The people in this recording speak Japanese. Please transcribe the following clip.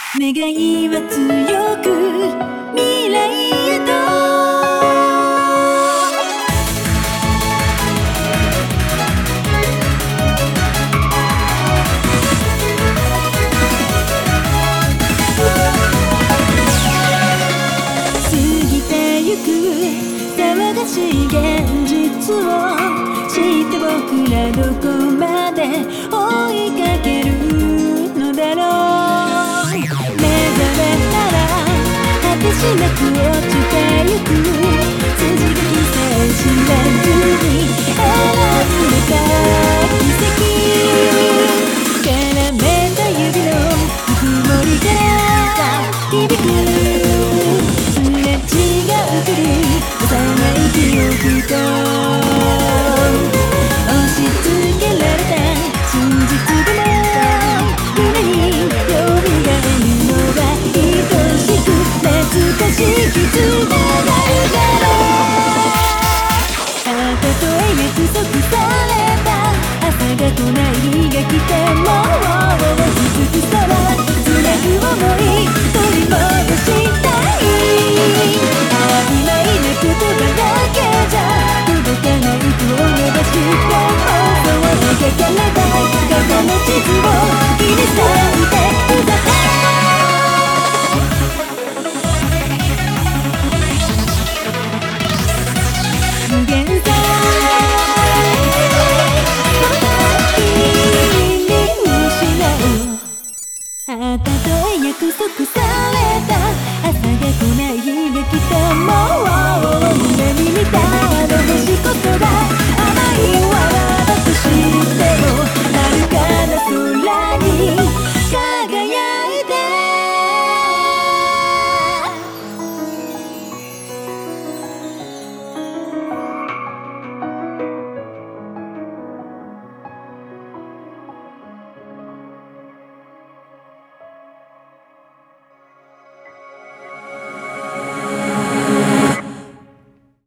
願いは強く未来へと過ぎてゆく騒がしい現実を知って僕らどこまで追いかけるのだろう。目覚めたら果てしなく落ちてゆく筋書きさえ知らずに選んでた奇跡。絡めた指のぬくもりから響くすれ違うふり幼い記憶と押し付けられた真実でも胸に蘇るのは愛しく懐かしい絆があるからたとえ約束された朝が来ない日が来ても続く空つなぐ想い取り戻したい。曖昧な言葉だけじゃ届かない手を伸ばして想いかければ過去の地図を切り裂いてください。無限大君に失うたとえ約束さ